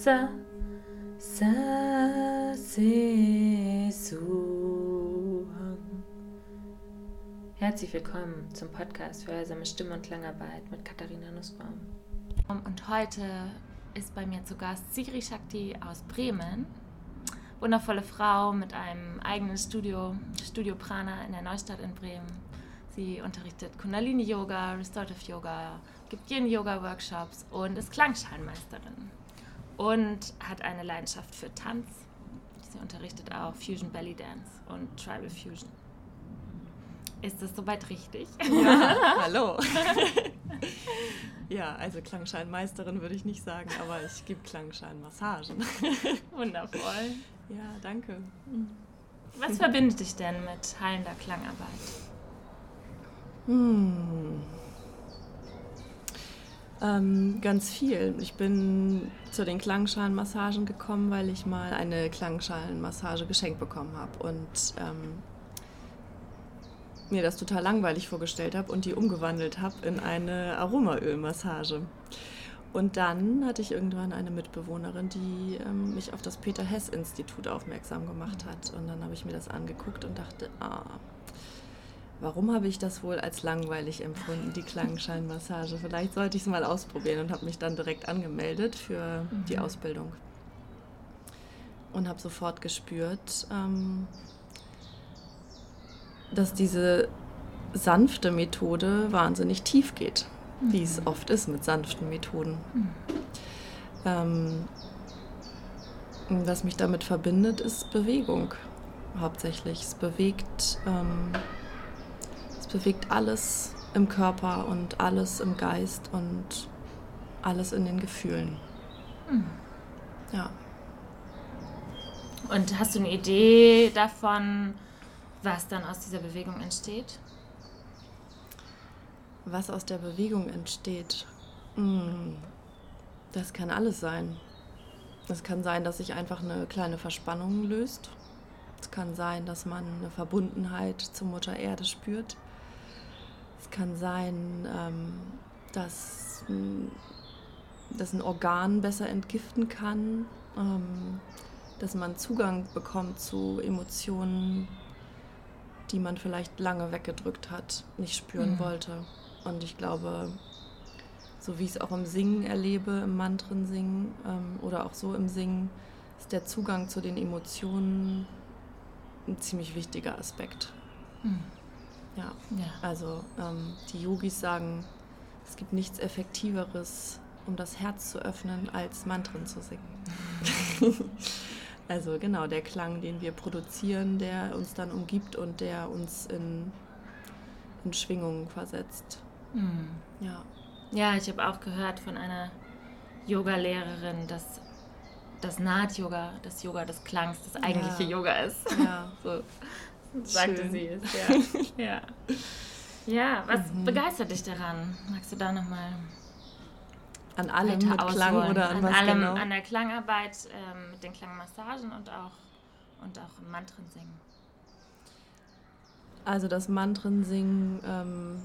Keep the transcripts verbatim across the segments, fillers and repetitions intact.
sa, sa, se, su. Herzlich willkommen zum Podcast für heilsame Stimme- und Klangarbeit mit Katharina Nussbaum. Und heute ist bei mir zu Gast Siri Shakti aus Bremen. Wundervolle Frau mit einem eigenen Studio, Studio Prana in der Neustadt in Bremen. Sie unterrichtet Kundalini-Yoga, Restorative Yoga, gibt Yin-Yoga-Workshops und ist Klangschalmeisterin. Und hat eine Leidenschaft für Tanz. Sie unterrichtet auch Fusion Belly Dance und Tribal Fusion. Ist das soweit richtig? Ja, hallo. Ja, also Klangschalmeisterin würde ich nicht sagen, aber ich gebe Klangschalmassagen. Wundervoll. Ja, danke. Was verbindet dich denn mit heilender Klangarbeit? Hm. Ähm, ganz viel. Ich bin zu den Klangschalenmassagen gekommen, weil ich mal eine Klangschalenmassage geschenkt bekommen habe und ähm, mir das total langweilig vorgestellt habe und die umgewandelt habe in eine Aromaölmassage. Und dann hatte ich irgendwann eine Mitbewohnerin, die ähm, mich auf das Peter-Hess-Institut aufmerksam gemacht hat. Und dann habe ich mir das angeguckt und dachte, ah, warum habe ich das wohl als langweilig empfunden, die Klangschalmassage? Vielleicht sollte ich es mal ausprobieren und habe mich dann direkt angemeldet für mhm. die Ausbildung. Und habe sofort gespürt, ähm, dass diese sanfte Methode wahnsinnig tief geht, mhm. wie es oft ist mit sanften Methoden. Mhm. Ähm, was mich damit verbindet, ist Bewegung hauptsächlich. Es bewegt, ähm, es bewegt alles im Körper und alles im Geist und alles in den Gefühlen. Mhm. Ja. Und hast du eine Idee davon, was dann aus dieser Bewegung entsteht? Was aus der Bewegung entsteht? Das kann alles sein. Es kann sein, dass sich einfach eine kleine Verspannung löst. Es kann sein, dass man eine Verbundenheit zur Mutter Erde spürt. Es kann sein, dass, dass ein Organ besser entgiften kann, dass man Zugang bekommt zu Emotionen, die man vielleicht lange weggedrückt hat, nicht spüren mhm. wollte. Und ich glaube, so wie ich es auch im Singen erlebe, im Mantren-Singen ähm, oder auch so im Singen, ist der Zugang zu den Emotionen ein ziemlich wichtiger Aspekt. Mhm. Ja. ja, also ähm, die Yogis sagen, es gibt nichts Effektiveres, um das Herz zu öffnen, als Mantren zu singen. Also genau, der Klang, den wir produzieren, der uns dann umgibt und der uns in, in Schwingungen versetzt. Mhm. Ja. Ja, ich habe auch gehört von einer Yoga-Lehrerin, dass das Naht-Yoga, das Yoga des Klangs, das eigentliche ja. Yoga ist. Ja, so sagte schön. sie es. Ja, ja. ja was mhm. begeistert dich daran? Magst du da nochmal... An allem mit ausholen. Klang oder an, an was allem, genau? An der Klangarbeit, ähm, mit den Klangmassagen und auch, und auch im Mantren-Singen. Also das Mantren-Singen, ähm,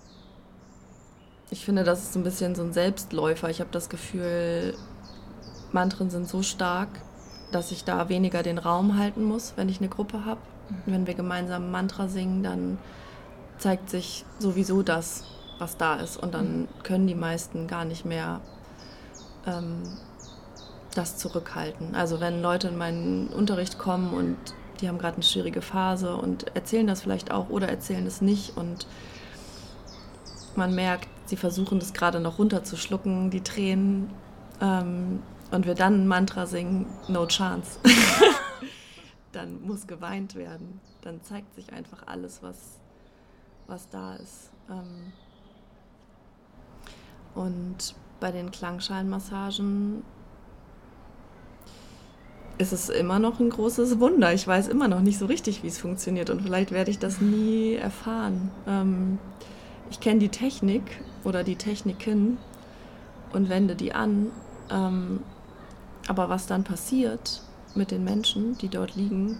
ich finde, das ist so ein bisschen so ein Selbstläufer. Ich habe das Gefühl, Mantren sind so stark, dass ich da weniger den Raum halten muss, wenn ich eine Gruppe habe. Mhm. Wenn wir gemeinsam Mantra singen, dann zeigt sich sowieso das, was da ist. Und dann können die meisten gar nicht mehr ähm, das zurückhalten. Also wenn Leute in meinen Unterricht kommen und die haben gerade eine schwierige Phase und erzählen das vielleicht auch oder erzählen es nicht und man merkt, sie versuchen das gerade noch runterzuschlucken, die Tränen, ähm, und wir dann ein Mantra singen, no chance. Dann muss geweint werden. Dann zeigt sich einfach alles, was, was da ist. Ähm, Und bei den Klangschalenmassagen ist es immer noch ein großes Wunder. Ich weiß immer noch nicht so richtig, wie es funktioniert und vielleicht werde ich das nie erfahren. Ähm, ich kenne die Technik oder die Techniken und wende die an. Ähm, aber was dann passiert mit den Menschen, die dort liegen,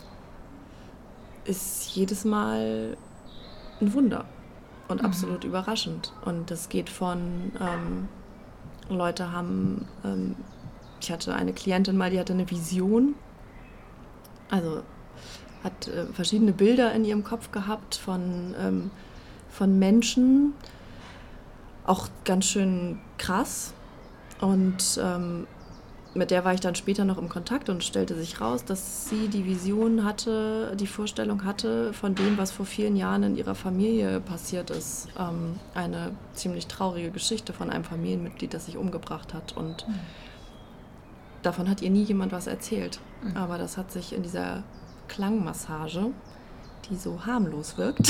ist jedes Mal ein Wunder. Und mhm. absolut überraschend. Und das geht von, ähm, Leute haben ähm, ich hatte eine Klientin mal, die hatte eine Vision, also hat äh, verschiedene Bilder in ihrem Kopf gehabt von, ähm, von Menschen, auch ganz schön krass. Und ähm, mit der war ich dann später noch im Kontakt und stellte sich raus, dass sie die Vision hatte, die Vorstellung hatte von dem, was vor vielen Jahren in ihrer Familie passiert ist. Ähm, eine ziemlich traurige Geschichte von einem Familienmitglied, das sich umgebracht hat. Und mhm. davon hat ihr nie jemand was erzählt. Mhm. Aber das hat sich in dieser Klangmassage, die so harmlos wirkt,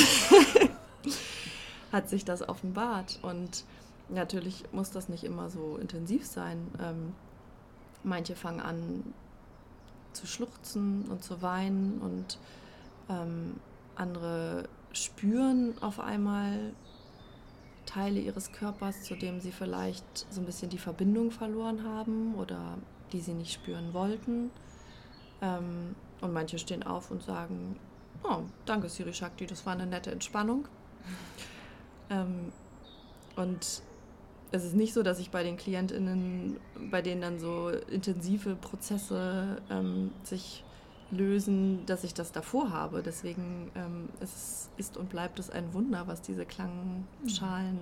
hat sich das offenbart. Und natürlich muss das nicht immer so intensiv sein. Ähm, manche fangen an zu schluchzen und zu weinen und ähm, andere spüren auf einmal Teile ihres Körpers, zu dem sie vielleicht so ein bisschen die Verbindung verloren haben oder die sie nicht spüren wollten. Ähm, und manche stehen auf und sagen, oh, danke Siri Shakti, das war eine nette Entspannung. Ähm, und es ist nicht so, dass ich bei den KlientInnen, bei denen dann so intensive Prozesse ähm, sich lösen, dass ich das davor habe. Deswegen ähm, es ist und bleibt es ein Wunder, was diese Klangschalen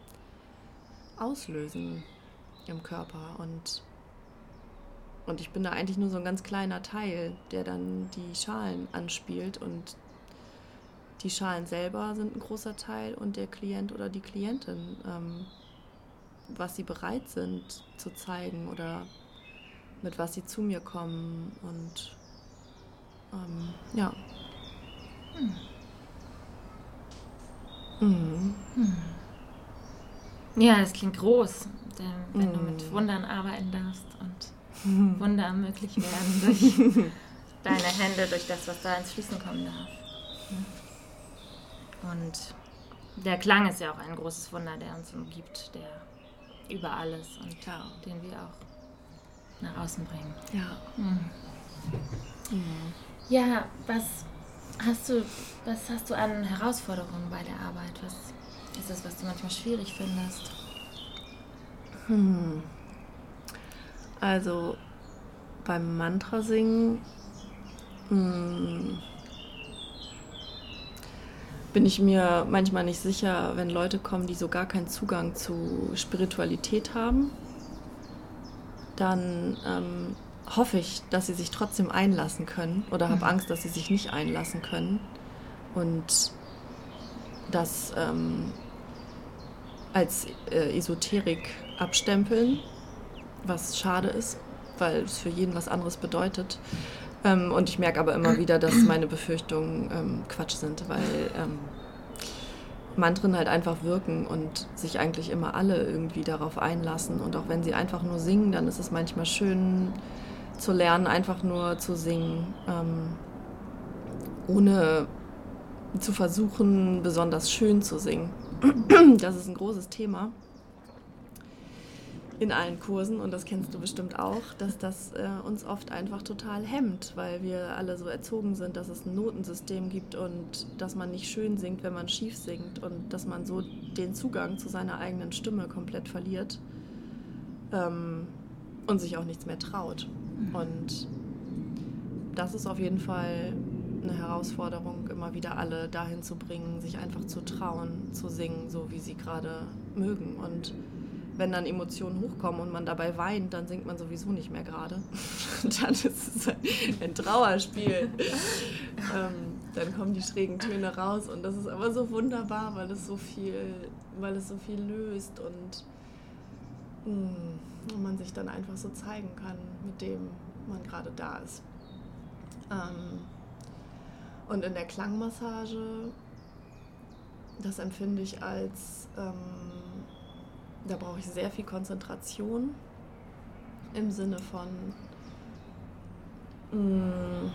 auslösen im Körper. Und, und ich bin da eigentlich nur so ein ganz kleiner Teil, der dann die Schalen anspielt. Und die Schalen selber sind ein großer Teil und der Klient oder die Klientin, ähm, was sie bereit sind zu zeigen oder mit was sie zu mir kommen und ähm, ja. Hm. Mhm. Hm. Ja, das klingt groß, denn wenn mhm. du mit Wundern arbeiten darfst und mhm. Wunder möglich werden durch deine Hände, durch das, was da ins Fließen kommen darf. Und der Klang ist ja auch ein großes Wunder, der uns umgibt, der über alles und ja. den wir auch nach außen bringen. Ja. Mhm. Mhm. Ja, was hast du, was hast du an Herausforderungen bei der Arbeit? Was ist das, was du manchmal schwierig findest? Hm. Also beim Mantrasingen hm, bin ich mir manchmal nicht sicher, wenn Leute kommen, die so gar keinen Zugang zu Spiritualität haben, dann ähm, hoffe ich, dass sie sich trotzdem einlassen können oder habe Angst, dass sie sich nicht einlassen können und das ähm, als äh, Esoterik abstempeln, was schade ist, weil es für jeden was anderes bedeutet. Ähm, und ich merke aber immer wieder, dass meine Befürchtungen ähm, Quatsch sind, weil ähm, Mantren halt einfach wirken und sich eigentlich immer alle irgendwie darauf einlassen. Und auch wenn sie einfach nur singen, dann ist es manchmal schön zu lernen, einfach nur zu singen, ähm, ohne zu versuchen, besonders schön zu singen. Das ist ein großes Thema in allen Kursen und das kennst du bestimmt auch, dass das äh, uns oft einfach total hemmt, weil wir alle so erzogen sind, dass es ein Notensystem gibt und dass man nicht schön singt, wenn man schief singt und dass man so den Zugang zu seiner eigenen Stimme komplett verliert ähm, und sich auch nichts mehr traut. Und das ist auf jeden Fall eine Herausforderung, immer wieder alle dahin zu bringen, sich einfach zu trauen, zu singen, so wie sie gerade mögen. Und wenn dann Emotionen hochkommen und man dabei weint, dann singt man sowieso nicht mehr gerade. Dann ist es ein Trauerspiel. ähm, dann kommen die schrägen Töne raus und das ist aber so wunderbar, weil es so viel, weil es so viel löst und, mh, und man sich dann einfach so zeigen kann, mit dem man gerade da ist. Ähm, und in der Klangmassage, das empfinde ich als ähm, da brauche ich sehr viel Konzentration im Sinne von mh,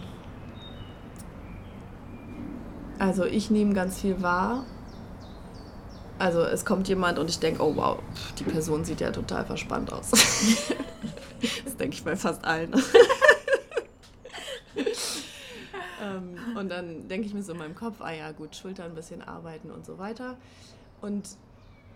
also ich nehme ganz viel wahr. Also es kommt jemand und ich denke, oh wow, die Person sieht ja total verspannt aus. Das denke ich bei fast allen. ähm, und dann denke ich mir so in meinem Kopf, ah ja gut, Schulter ein bisschen arbeiten und so weiter. Und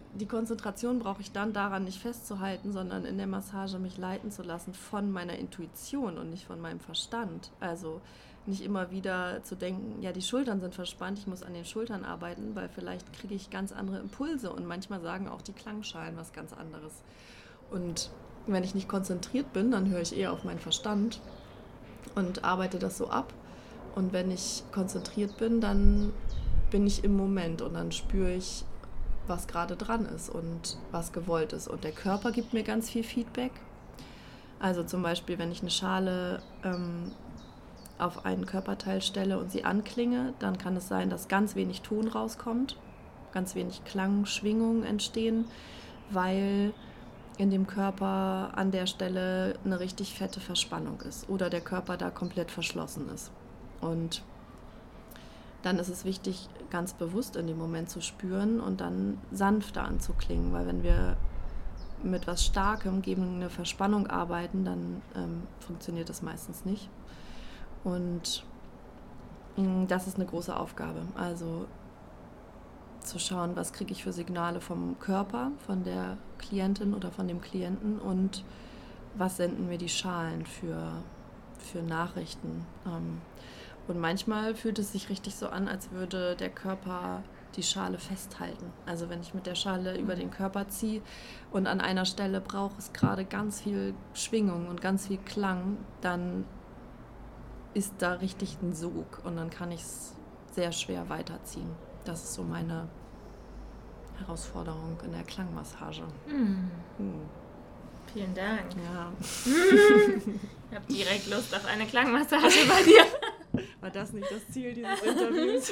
die Konzentration brauche ich dann daran nicht festzuhalten, sondern in der Massage mich leiten zu lassen von meiner Intuition und nicht von meinem Verstand. Also nicht immer wieder zu denken, ja, die Schultern sind verspannt, ich muss an den Schultern arbeiten, weil vielleicht kriege ich ganz andere Impulse und manchmal sagen auch die Klangschalen was ganz anderes. Und wenn ich nicht konzentriert bin, dann höre ich eher auf meinen Verstand und arbeite das so ab. Und wenn ich konzentriert bin, dann bin ich im Moment und dann spüre ich, was gerade dran ist und was gewollt ist. Und der Körper gibt mir ganz viel Feedback. Also zum Beispiel, wenn ich eine Schale ähm, auf einen Körperteil stelle und sie anklinge, dann kann es sein, dass ganz wenig Ton rauskommt, ganz wenig Klangschwingungen entstehen, weil in dem Körper an der Stelle eine richtig fette Verspannung ist oder der Körper da komplett verschlossen ist. Und dann ist es wichtig, ganz bewusst in dem Moment zu spüren und dann sanfter anzuklingen, weil wenn wir mit was Starkem gegen eine Verspannung arbeiten, dann ähm, funktioniert das meistens nicht. Und mh, das ist eine große Aufgabe. Also zu schauen, was kriege ich für Signale vom Körper, von der Klientin oder von dem Klienten und was senden mir die Schalen für, für Nachrichten. Ähm, und manchmal fühlt es sich richtig so an, als würde der Körper die Schale festhalten. Also wenn ich mit der Schale über den Körper ziehe und an einer Stelle braucht es gerade ganz viel Schwingung und ganz viel Klang, dann ist da richtig ein Sog und dann kann ich es sehr schwer weiterziehen. Das ist so meine Herausforderung in der Klangmassage. Mm. Hm. Vielen Dank. Ja. Ich habe direkt Lust auf eine Klangmassage bei dir. War das nicht das Ziel dieses Interviews?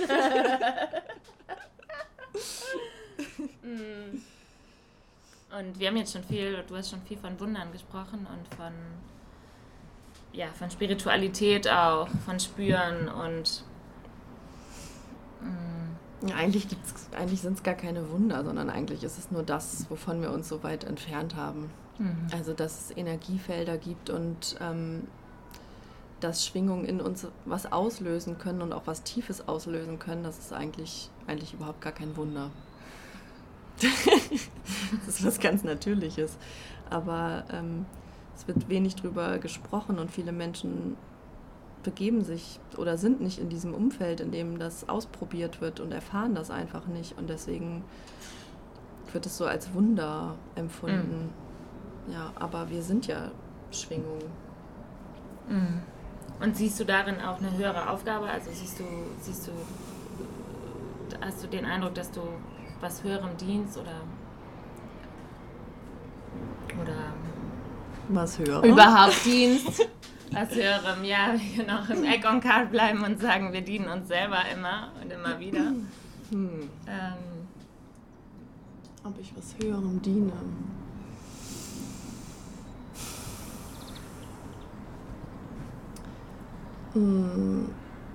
Und wir haben jetzt schon viel, du hast schon viel von Wundern gesprochen und von, ja, von Spiritualität auch, von Spüren und Ja, eigentlich gibt's, eigentlich sind es gar keine Wunder, sondern eigentlich ist es nur das, wovon wir uns so weit entfernt haben. Mhm. Also, dass es Energiefelder gibt und ähm, dass Schwingungen in uns was auslösen können und auch was Tiefes auslösen können, das ist eigentlich, eigentlich überhaupt gar kein Wunder. Das ist was ganz Natürliches. Aber ähm, es wird wenig drüber gesprochen und viele Menschen begeben sich oder sind nicht in diesem Umfeld, in dem das ausprobiert wird und erfahren das einfach nicht. Und deswegen wird es so als Wunder empfunden. Mhm. Ja, aber wir sind ja Schwingung. Mhm. Und siehst du darin auch eine höhere Aufgabe? Also siehst du, siehst du, hast du den Eindruck, dass du was Höherem dienst oder oder was Höherem? Überhaupt dienst? Was Höherem, ja, wir können auch im Egg on Card bleiben und sagen, wir dienen uns selber immer und immer wieder. Hm. Ähm, Ob ich was Höherem diene? Hm.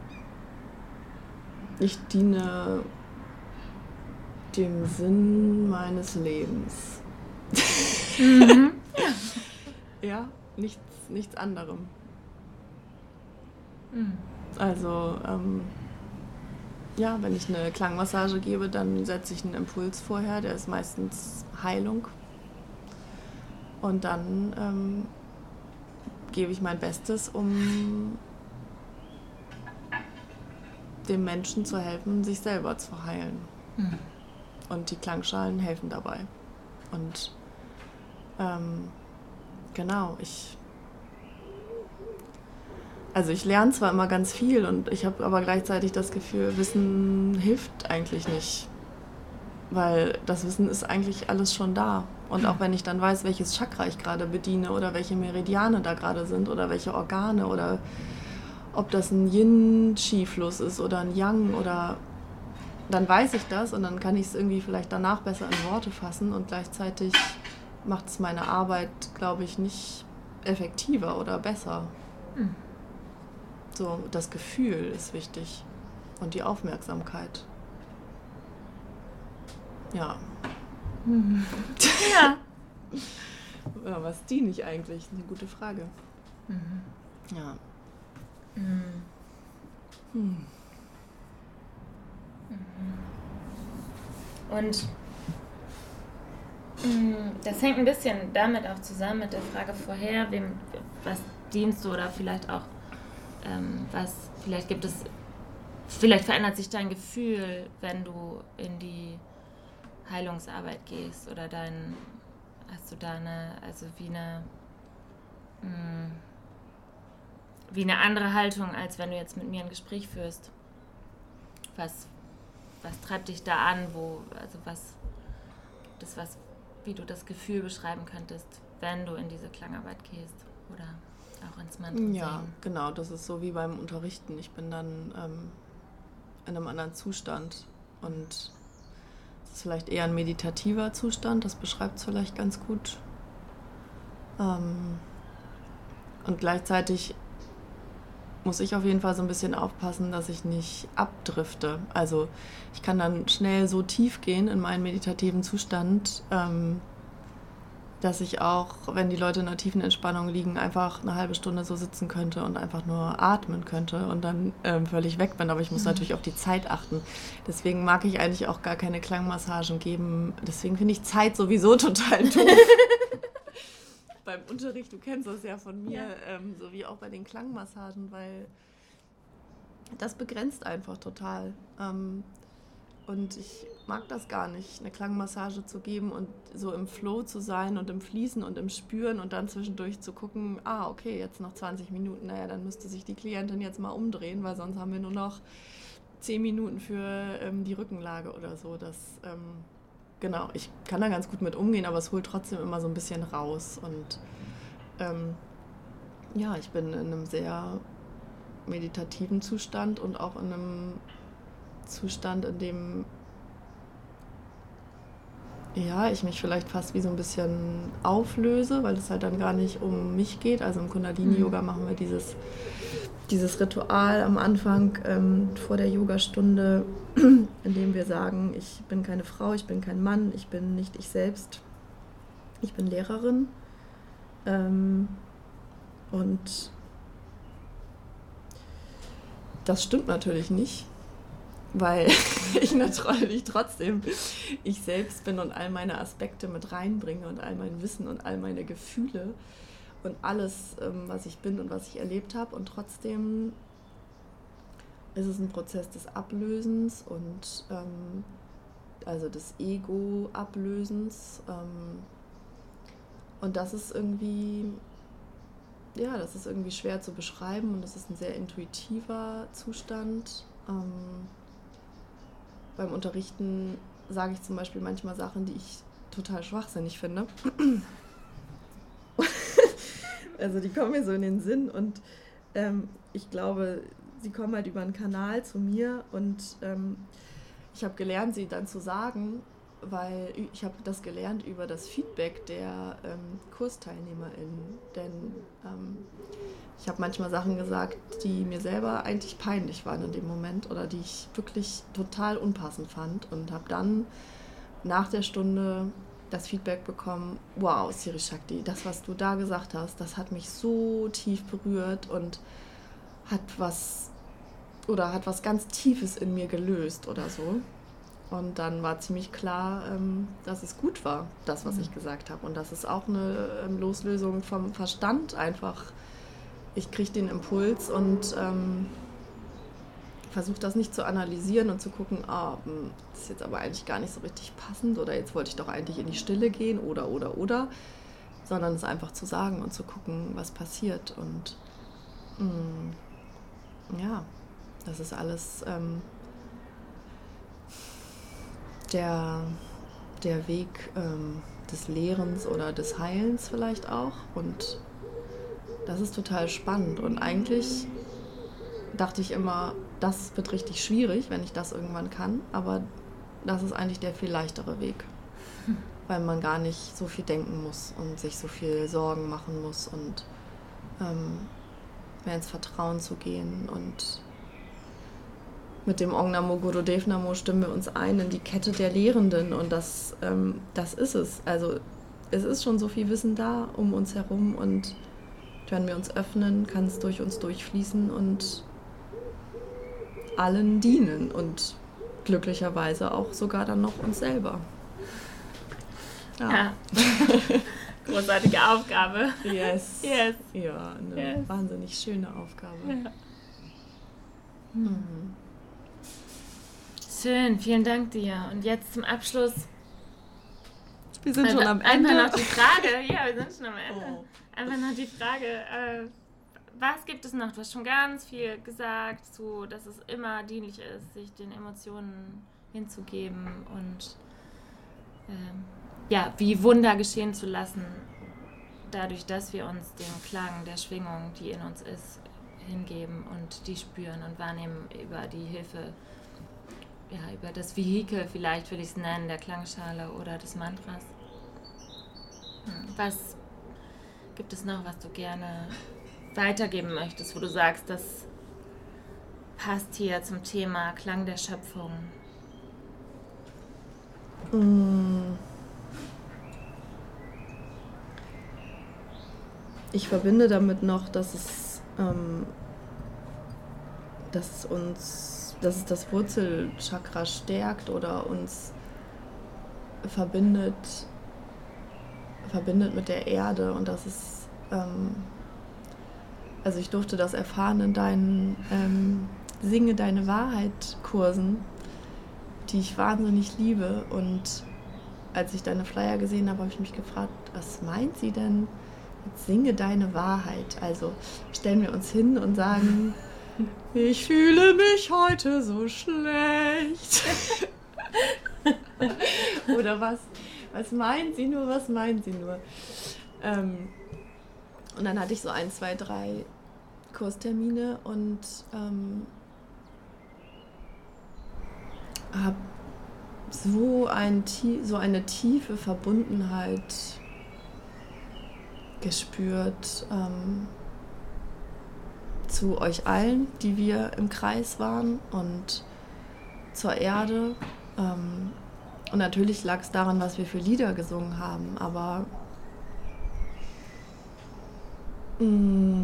Ich diene dem Sinn meines Lebens. Mhm. Ja, nichts, nichts anderem. Mhm. Also, ähm, ja, wenn ich eine Klangmassage gebe, dann setze ich einen Impuls vorher, der ist meistens Heilung. Und dann ähm, gebe ich mein Bestes, um dem Menschen zu helfen, sich selber zu heilen. Mhm. Und die Klangschalen helfen dabei. Und ähm, genau, ich also ich lerne zwar immer ganz viel und ich habe aber gleichzeitig das Gefühl, Wissen hilft eigentlich nicht. Weil das Wissen ist eigentlich alles schon da. Und auch wenn ich dann weiß, welches Chakra ich gerade bediene oder welche Meridiane da gerade sind oder welche Organe oder ob das ein Yin-Chi-Fluss ist oder ein Yang oder dann weiß ich das und dann kann ich es irgendwie vielleicht danach besser in Worte fassen und gleichzeitig macht es meine Arbeit, glaube ich, nicht effektiver oder besser. Mhm. So, das Gefühl ist wichtig und die Aufmerksamkeit. Ja. Mhm. Ja. Ja, was diene ich eigentlich? Eine gute Frage. Mhm. Ja. Mhm. Hm. Und Das hängt ein bisschen damit auch zusammen mit der Frage vorher, wem, was dienst du oder vielleicht auch, ähm, was, vielleicht gibt es, vielleicht verändert sich dein Gefühl, wenn du in die Heilungsarbeit gehst oder dein, hast du da eine, also wie eine, mh, wie eine andere Haltung, als wenn du jetzt mit mir ein Gespräch führst. Was, was treibt dich da an, wo, also was, das was, wie du das Gefühl beschreiben könntest, wenn du in diese Klangarbeit gehst oder auch ins Mantra singen? Ja, genau, das ist so wie beim Unterrichten. Ich bin dann ähm, in einem anderen Zustand und es ist vielleicht eher ein meditativer Zustand, das beschreibt es vielleicht ganz gut. Ähm, und gleichzeitig muss ich auf jeden Fall so ein bisschen aufpassen, dass ich nicht abdrifte. Also ich kann dann schnell so tief gehen in meinen meditativen Zustand, ähm, dass ich auch, wenn die Leute in einer tiefen Entspannung liegen, einfach eine halbe Stunde so sitzen könnte und einfach nur atmen könnte und dann ähm, völlig weg bin. Aber ich muss mhm. natürlich auf die Zeit achten. Deswegen mag ich eigentlich auch gar keine Klangmassagen geben. Deswegen finde ich Zeit sowieso total doof. Beim Unterricht, du kennst das ja von mir, ja. Ähm, so wie auch bei den Klangmassagen, weil das begrenzt einfach total. Ähm, und ich mag das gar nicht, eine Klangmassage zu geben und so im Flow zu sein und im Fließen und im Spüren und dann zwischendurch zu gucken, ah, okay, jetzt noch zwanzig Minuten, naja, dann müsste sich die Klientin jetzt mal umdrehen, weil sonst haben wir nur noch zehn Minuten für ähm, die Rückenlage oder so. Das, ähm, genau, ich kann da ganz gut mit umgehen, aber es holt trotzdem immer so ein bisschen raus. Und ähm, ja, ich bin in einem sehr meditativen Zustand und auch in einem Zustand, in dem ja, ich mich vielleicht fast wie so ein bisschen auflöse, weil es halt dann gar nicht um mich geht. Also im Kundalini-Yoga machen wir dieses, dieses Ritual am Anfang ähm, vor der Yogastunde, in dem wir sagen, ich bin keine Frau, ich bin kein Mann, ich bin nicht ich selbst, ich bin Lehrerin. Ähm, und das stimmt natürlich nicht, weil ich natürlich trotzdem ich selbst bin und all meine Aspekte mit reinbringe und all mein Wissen und all meine Gefühle und alles, was ich bin und was ich erlebt habe. Und trotzdem ist es ein Prozess des Ablösens und ähm, also des Ego-Ablösens. Ähm, und das ist irgendwie, ja, das ist irgendwie schwer zu beschreiben und es ist ein sehr intuitiver Zustand. Ähm, beim Unterrichten sage ich zum Beispiel manchmal Sachen, die ich total schwachsinnig finde. Also die kommen mir so in den Sinn und ähm, ich glaube, sie kommen halt über einen Kanal zu mir und ähm, ich habe gelernt, sie dann zu sagen, weil ich habe das gelernt über das Feedback der ähm, KursteilnehmerInnen, denn ähm, ich habe manchmal Sachen gesagt, die mir selber eigentlich peinlich waren in dem Moment oder die ich wirklich total unpassend fand und habe dann nach der Stunde das Feedback bekommen, wow, Siri Shakti, das, was du da gesagt hast, das hat mich so tief berührt und hat was oder hat was ganz Tiefes in mir gelöst oder so. Und dann war ziemlich klar, dass es gut war, das, was ich gesagt habe. Und das ist auch eine Loslösung vom Verstand einfach. Ich kriege den Impuls und ähm, versuche das nicht zu analysieren und zu gucken, ah, das ist jetzt aber eigentlich gar nicht so richtig passend oder jetzt wollte ich doch eigentlich in die Stille gehen oder, oder, oder. Sondern es einfach zu sagen und zu gucken, was passiert. Und mh, ja, das ist alles ähm, der, der Weg ähm, des Lehrens oder des Heilens vielleicht auch. Und das ist total spannend. Und eigentlich dachte ich immer, das wird richtig schwierig, wenn ich das irgendwann kann. Aber das ist eigentlich der viel leichtere Weg. Weil man gar nicht so viel denken muss und sich so viel Sorgen machen muss und ähm, mehr ins Vertrauen zu gehen. Und mit dem Om Namo Gurudev Namo stimmen wir uns ein in die Kette der Lehrenden. Und das, ähm, das ist es. Also es ist schon so viel Wissen da um uns herum. Und wenn wir uns öffnen, kann es durch uns durchfließen und allen dienen. Und glücklicherweise auch sogar dann noch uns selber. Ja. Ja. Großartige Aufgabe. Yes. Yes. Ja, eine Yes. wahnsinnig schöne Aufgabe. Ja. Mhm. Schön, vielen Dank dir. Und jetzt zum Abschluss Wir sind schon am einfach Ende. noch die Frage, ja, wir sind schon am Ende. Oh. Einfach noch die Frage, äh, was gibt es noch? Du hast schon ganz viel gesagt, so, dass es immer dienlich ist, sich den Emotionen hinzugeben und ähm, ja, wie Wunder geschehen zu lassen, dadurch, dass wir uns dem Klang der Schwingung, die in uns ist, hingeben und die spüren und wahrnehmen über die Hilfe, ja, über das Vehikel, vielleicht will ich es nennen, der Klangschale oder des Mantras. Hm, Was gibt es noch, was du gerne weitergeben möchtest, wo du sagst, das passt hier zum Thema Klang der Schöpfung? Mm. Ich verbinde damit noch, dass es, ähm, dass es uns, dass es das Wurzelchakra stärkt oder uns verbindet, verbindet mit der Erde und das ist, ähm, also ich durfte das erfahren in deinen ähm, Singe deine Wahrheit Kursen, die ich wahnsinnig liebe und als ich deine Flyer gesehen habe, habe ich mich gefragt, was meint sie denn? Singe deine Wahrheit. Also stellen wir uns hin und sagen, ich fühle mich heute so schlecht. Oder was, was meint sie nur, was meint sie nur? Ähm, und dann hatte ich so ein, zwei, drei Kurstermine und ähm, habe so, ein, so eine tiefe Verbundenheit gespürt ähm, zu euch allen, die wir im Kreis waren und zur Erde. Ähm, und natürlich lag es daran, was wir für Lieder gesungen haben, aber mh,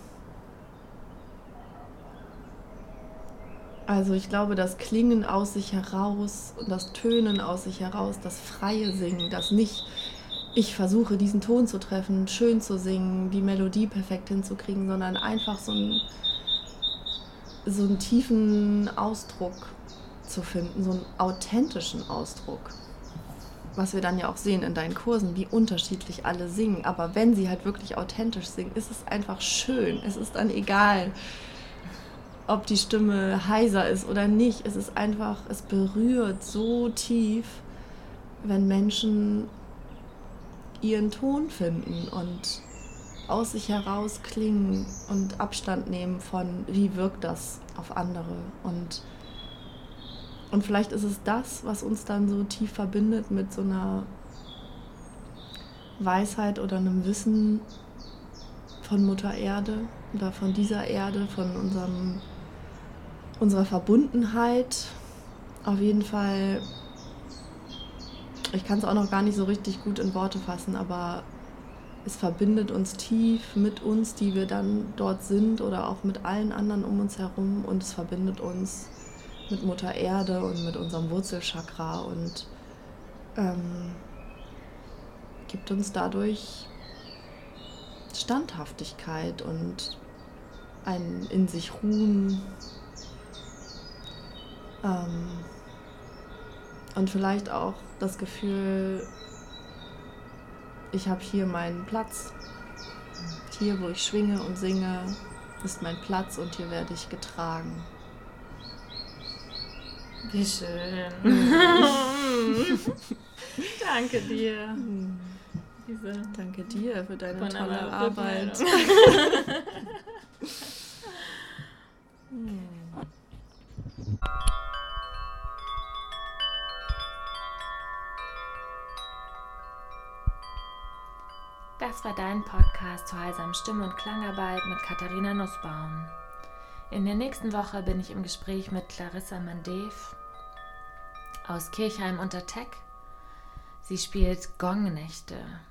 also ich glaube, das Klingen aus sich heraus und das Tönen aus sich heraus, das freie Singen, das nicht ich versuche, diesen Ton zu treffen, schön zu singen, die Melodie perfekt hinzukriegen, sondern einfach so einen, so einen tiefen Ausdruck zu finden, so einen authentischen Ausdruck. Was wir dann ja auch sehen in deinen Kursen, wie unterschiedlich alle singen. Aber wenn sie halt wirklich authentisch singen, ist es einfach schön. Es ist dann egal, ob die Stimme heiser ist oder nicht. Es ist einfach, es berührt so tief, wenn Menschen ihren Ton finden und aus sich heraus klingen und Abstand nehmen von, wie wirkt das auf andere. Und, und vielleicht ist es das, was uns dann so tief verbindet mit so einer Weisheit oder einem Wissen von Mutter Erde oder von dieser Erde, von unserem, unserer Verbundenheit. Auf jeden Fall. Ich kann es auch noch gar nicht so richtig gut in Worte fassen, aber es verbindet uns tief mit uns, die wir dann dort sind oder auch mit allen anderen um uns herum und es verbindet uns mit Mutter Erde und mit unserem Wurzelchakra und ähm, gibt uns dadurch Standhaftigkeit und ein in sich ruhen ähm, und vielleicht auch das Gefühl, ich habe hier meinen Platz. Hier, wo ich schwinge und singe, ist mein Platz und hier werde ich getragen. Wie schön. Danke dir. Diese Danke dir für deine tolle wunderbare Arbeit. Das war dein Podcast zur heilsamen Stimme- und Klangarbeit mit Katharina Nussbaum. In der nächsten Woche bin ich im Gespräch mit Clarissa Mandev aus Kirchheim unter Teck. Sie spielt Gongnächte.